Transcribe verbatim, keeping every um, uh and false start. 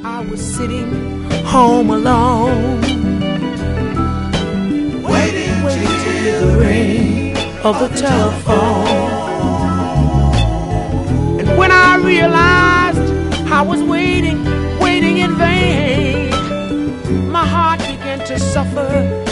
I was sitting home alone, waiting, waiting to hear the ring of the telephone. And when I realized I was waiting, waiting in vain, my heart began to suffer